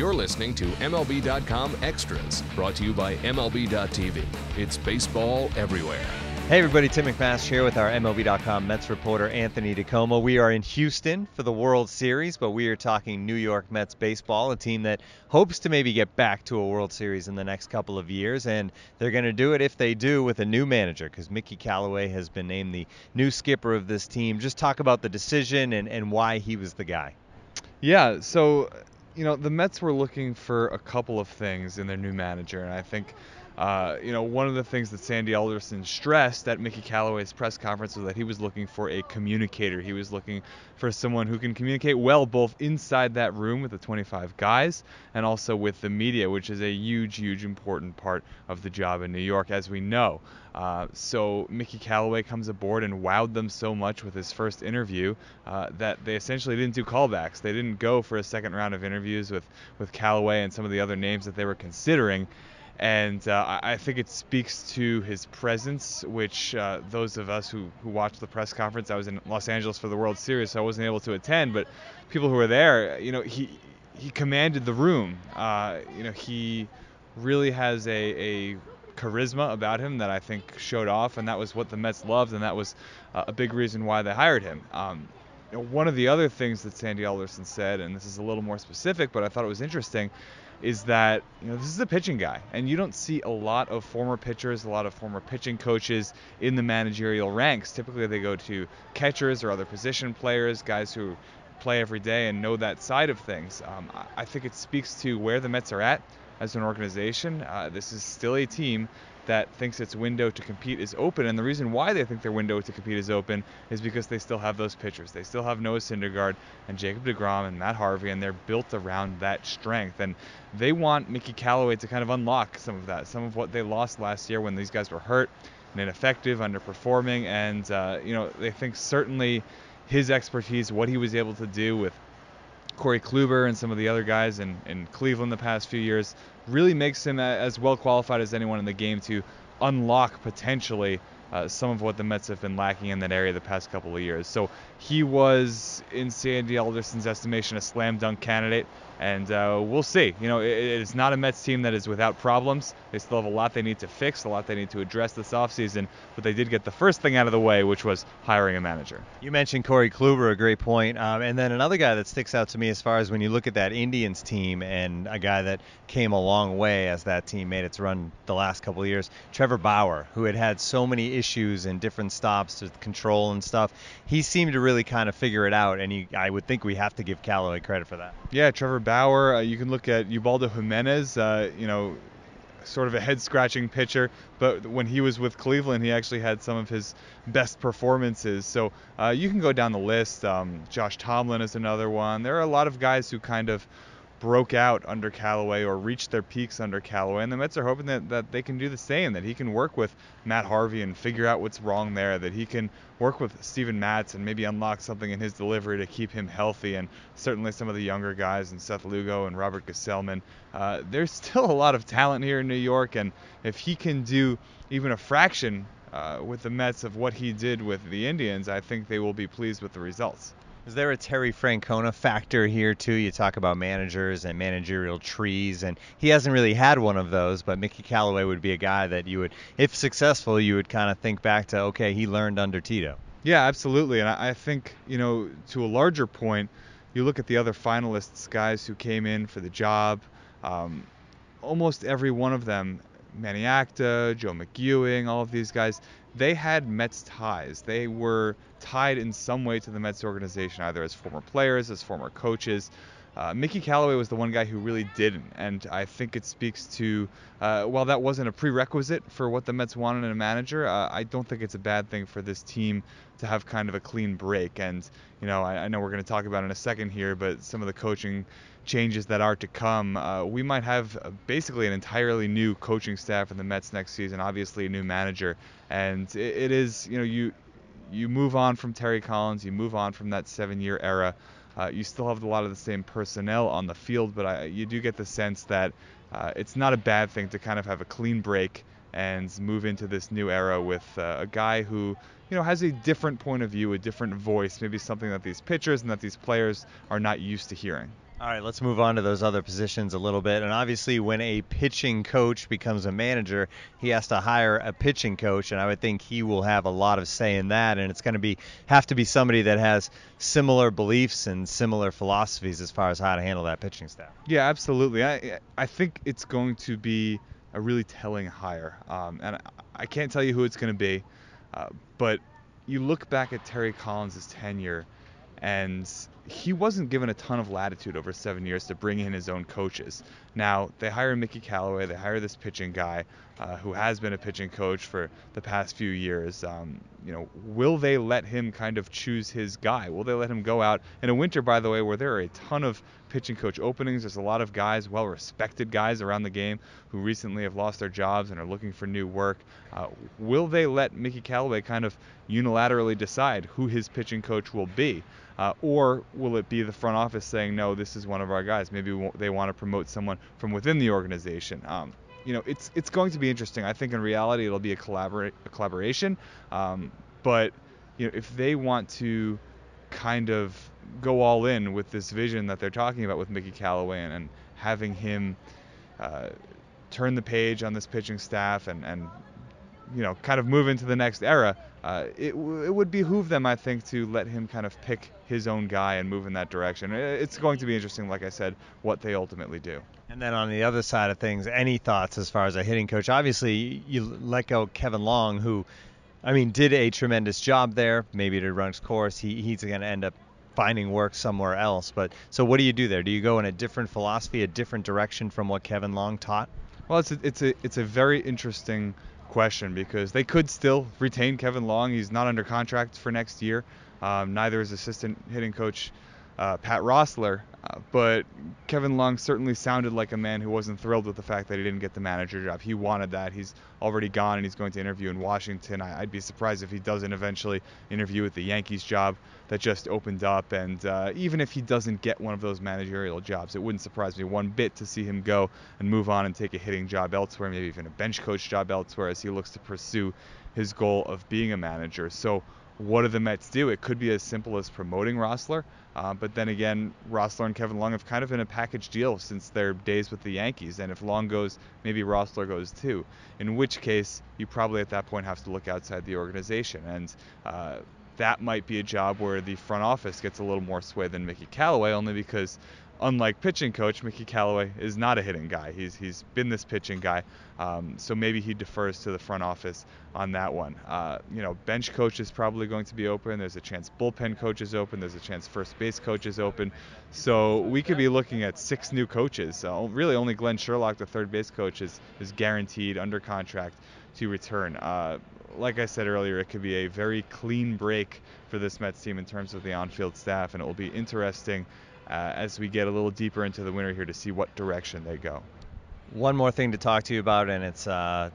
You're listening to MLB.com Extras, brought to you by MLB.tv. It's baseball everywhere. Hey everybody, Tim McMaster here with our MLB.com Mets reporter Anthony DiComo. We are in Houston for the World Series, but we are talking New York Mets baseball, a team that hopes to maybe get back to a World Series in the next couple of years, and they're going to do it if they do with a new manager, because Mickey Callaway has been named the new skipper of this team. Just talk about the decision and why he was the guy. Yeah, so, the Mets were looking for a couple of things in their new manager, and I think one of the things that Sandy Alderson stressed at Mickey Callaway's press conference was that he was looking for a communicator. He was looking for someone who can communicate well both inside that room with the 25 guys and also with the media, which is a huge, important part of the job in New York, as we know. So Mickey Callaway comes aboard and wowed them so much with his first interview that they essentially didn't do callbacks. They didn't go for a second round of interviews with Callaway and some of the other names that they were considering. And I think it speaks to his presence, which those of us who watched the press conference, I was in Los Angeles for the World Series, so I wasn't able to attend, but people who were there, he commanded the room. He really has a charisma about him that I think showed off, and that was what the Mets loved, and that was a big reason why they hired him. One of the other things that Sandy Alderson said, and this is a little more specific, but I thought it was interesting, is that this is a pitching guy, and you don't see a lot of former pitchers, a lot of former pitching coaches in the managerial ranks. Typically they go to catchers or other position players, guys who play every day and know that side of things. I think it speaks to where the Mets are at as an organization. This is still a team that thinks its window to compete is open, and the reason why they think their window to compete is open is because they still have those pitchers. They still have Noah Syndergaard and Jacob deGrom and Matt Harvey, and they're built around that strength, and they want Mickey Callaway to kind of unlock some of that, some of what they lost last year when these guys were hurt and ineffective, underperforming, and they think certainly his expertise, what he was able to do with Corey Kluber and some of the other guys in Cleveland the past few years really makes him as well qualified as anyone in the game to unlock potentially some of what the Mets have been lacking in that area the past couple of years. So he was, in Sandy Alderson's estimation, a slam dunk candidate, and we'll see. It's not a Mets team that is without problems. They still have a lot they need to fix, a lot they need to address this offseason, but they did get the first thing out of the way, which was hiring a manager. You mentioned Corey Kluber, a great point. And then another guy that sticks out to me as far as when you look at that Indians team and a guy that came a long way as that team made its run the last couple of years, Trevor Bauer, who had so many issues and different stops with control and stuff. He seemed to really kind of figure it out, and I would think we have to give Callaway credit for that. Yeah, Trevor Bauer, you can look at Ubaldo Jimenez, sort of a head-scratching pitcher, but when he was with Cleveland, he actually had some of his best performances. So you can go down the list. Josh Tomlin is another one. There are a lot of guys who kind of broke out under Callaway or reached their peaks under Callaway, and the Mets are hoping that they can do the same, that he can work with Matt Harvey and figure out what's wrong there, that he can work with Steven Matz and maybe unlock something in his delivery to keep him healthy, and certainly some of the younger guys, and Seth Lugo and Robert Gesellman. There's still a lot of talent here in New York, and if he can do even a fraction with the Mets of what he did with the Indians, I think they will be pleased with the results. Is there a Terry Francona factor here, too? You talk about managers and managerial trees, and he hasn't really had one of those, but Mickey Callaway would be a guy that you would, if successful, you would kind of think back to, okay, he learned under Tito. Yeah, absolutely, and I think, to a larger point, you look at the other finalists, guys who came in for the job, almost every one of them, Manny Acta, Joe McEwing, all of these guys, they had Mets ties. They were tied in some way to the Mets organization, either as former players, as former coaches. Mickey Callaway was the one guy who really didn't, and I think it speaks to, while that wasn't a prerequisite for what the Mets wanted in a manager, I don't think it's a bad thing for this team to have kind of a clean break. And, I know we're going to talk about in a second here, but some of the coaching changes that are to come, we might have basically an entirely new coaching staff in the Mets next season, obviously a new manager, and it is, you move on from Terry Collins, you move on from that 7-year era. You still have a lot of the same personnel on the field, but you do get the sense that it's not a bad thing to kind of have a clean break and move into this new era with a guy who, has a different point of view, a different voice, maybe something that these pitchers and that these players are not used to hearing. All right, let's move on to those other positions a little bit. And obviously, when a pitching coach becomes a manager, he has to hire a pitching coach, and I would think he will have a lot of say in that. And it's going to have to be somebody that has similar beliefs and similar philosophies as far as how to handle that pitching staff. Yeah, absolutely. I think it's going to be a really telling hire, and I can't tell you who it's going to be, but you look back at Terry Collins' tenure, and he wasn't given a ton of latitude over 7 years to bring in his own coaches. Now, they hire Mickey Callaway, they hire this pitching guy who has been a pitching coach for the past few years. Will they let him kind of choose his guy? Will they let him go out in a winter, by the way, where there are a ton of pitching coach openings? There's a lot of guys, well-respected guys around the game who recently have lost their jobs and are looking for new work. Will they let Mickey Callaway kind of unilaterally decide who his pitching coach will be? Or will it be the front office saying, no, this is one of our guys? Maybe they want to promote someone from within the organization. It's going to be interesting. I think in reality it'll be a collaboration. But if they want to kind of go all in with this vision that they're talking about with Mickey Callaway and having him turn the page on this pitching staff and kind of move into the next era, it would behoove them, I think, to let him kind of pick his own guy and move in that direction. It's going to be interesting, like I said, what they ultimately do. And then on the other side of things, any thoughts as far as a hitting coach? Obviously, you let go Kevin Long, who, did a tremendous job there. Maybe it had run its course. He's going to end up finding work somewhere else. But so what do you do there? Do you go in a different philosophy, a different direction from what Kevin Long taught? Well, it's a very interesting question because they could still retain Kevin Long. He's not under contract for next year. Neither is assistant hitting coach Pat Rossler. But Kevin Long certainly sounded like a man who wasn't thrilled with the fact that he didn't get the manager job. He wanted that. He's already gone and he's going to interview in Washington. I'd be surprised if he doesn't eventually interview with the Yankees job that just opened up. And even if he doesn't get one of those managerial jobs, it wouldn't surprise me one bit to see him go and move on and take a hitting job elsewhere, maybe even a bench coach job elsewhere as he looks to pursue his goal of being a manager. So what do the Mets do? It could be as simple as promoting Rossler, but then again, Rossler and Kevin Long have kind of been a package deal since their days with the Yankees, and if Long goes, maybe Rossler goes too, in which case you probably at that point have to look outside the organization, and that might be a job where the front office gets a little more sway than Mickey Callaway, only because unlike pitching coach, Mickey Callaway is not a hitting guy. He's been this pitching guy, so maybe he defers to the front office on that one. Bench coach is probably going to be open. There's a chance bullpen coach is open. There's a chance first base coach is open. So we could be looking at 6 new coaches. Really, only Glenn Sherlock, the third base coach, is guaranteed under contract to return. Like I said earlier, it could be a very clean break for this Mets team in terms of the on-field staff, and it will be interesting as we get a little deeper into the winter here to see what direction they go. One more thing to talk to you about, and it's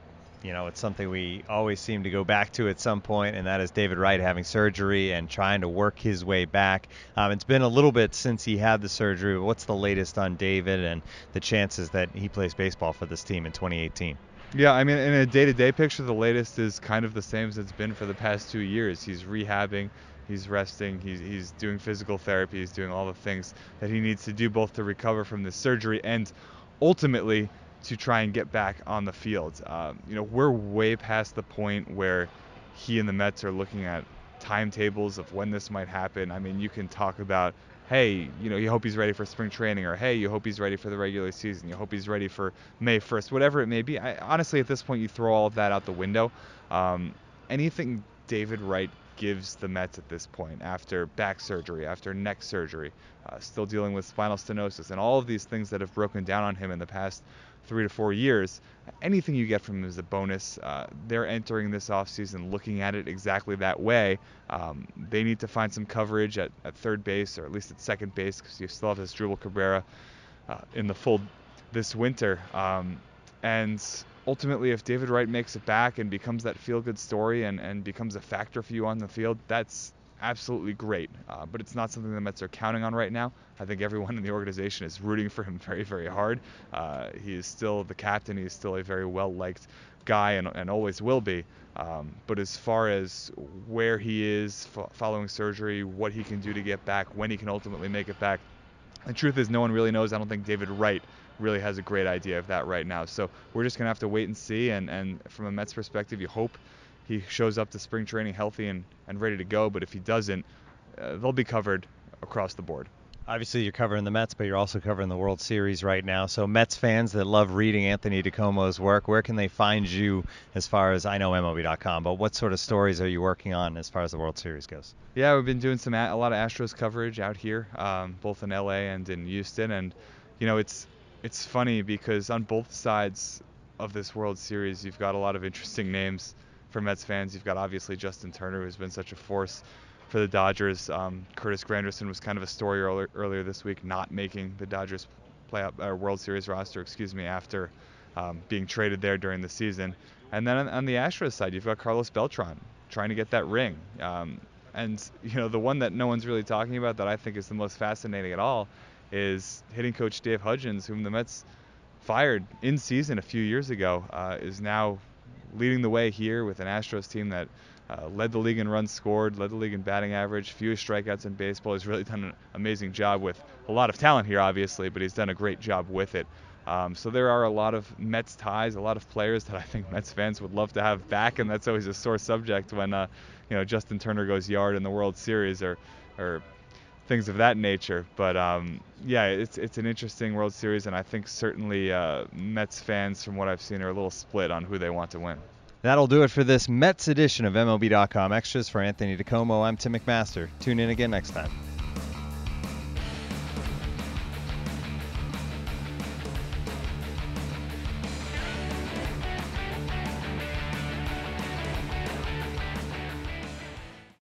it's something we always seem to go back to at some point, and that is David Wright having surgery and trying to work his way back. It's been a little bit since he had the surgery, but what's the latest on David and the chances that he plays baseball for this team in 2018? Yeah, in a day-to-day picture, the latest is kind of the same as it's been for the past 2 years. He's rehabbing, he's resting, he's doing physical therapy, he's doing all the things that he needs to do both to recover from this surgery and ultimately to try and get back on the field. We're way past the point where he and the Mets are looking at timetables of when this might happen. You can talk about, hey, you hope he's ready for spring training, or hey, you hope he's ready for the regular season, you hope he's ready for May 1st, whatever it may be. Honestly, at this point, you throw all of that out the window. Anything David Wright gives the Mets at this point, after back surgery, after neck surgery, still dealing with spinal stenosis, and all of these things that have broken down on him in the past 3 to 4 years, anything you get from him is a bonus. They're entering this offseason looking at it exactly that way. They need to find some coverage at third base, or at least at second base, because you still have Asdrubal Cabrera in the fold this winter. And ultimately, if David Wright makes it back and becomes that feel-good story and becomes a factor for you on the field, that's absolutely great. But it's not something the Mets are counting on right now. I think everyone in the organization is rooting for him very, very hard. He is still the captain. He is still a very well-liked guy and always will be. But as far as where he is following surgery, what he can do to get back, when he can ultimately make it back, the truth is no one really knows. I don't think David Wright really has a great idea of that right now. So we're just going to have to wait and see. And from a Mets perspective, you hope he shows up to spring training healthy and ready to go. But if he doesn't, they'll be covered across the board. Obviously, you're covering the Mets, but you're also covering the World Series right now. So Mets fans that love reading Anthony DiComo's work, where can they find you as far as, I know MLB.com, but what sort of stories are you working on as far as the World Series goes? Yeah, we've been doing a lot of Astros coverage out here, both in LA and in Houston. And, it's funny because on both sides of this World Series, you've got a lot of interesting names for Mets fans. You've got obviously Justin Turner, who's been such a force for the Dodgers. Curtis Granderson was kind of a story earlier this week, not making the Dodgers World Series roster, after being traded there during the season. And then on the Astros side, you've got Carlos Beltran trying to get that ring. And the one that no one's really talking about that I think is the most fascinating at all is hitting coach Dave Hudgens, whom the Mets fired in season a few years ago, is now leading the way here with an Astros team that led the league in runs scored, led the league in batting average, fewest strikeouts in baseball. He's really done an amazing job with a lot of talent here, obviously, but he's done a great job with it. So there are a lot of Mets ties, a lot of players that I think Mets fans would love to have back, and that's always a sore subject when Justin Turner goes yard in the World Series or things of that nature. But it's an interesting World Series, and I think certainly Mets fans, from what I've seen, are a little split on who they want to win. That'll do it for this Mets edition of MLB.com Extras. For Anthony DiComo, I'm Tim McMaster. Tune in again next time.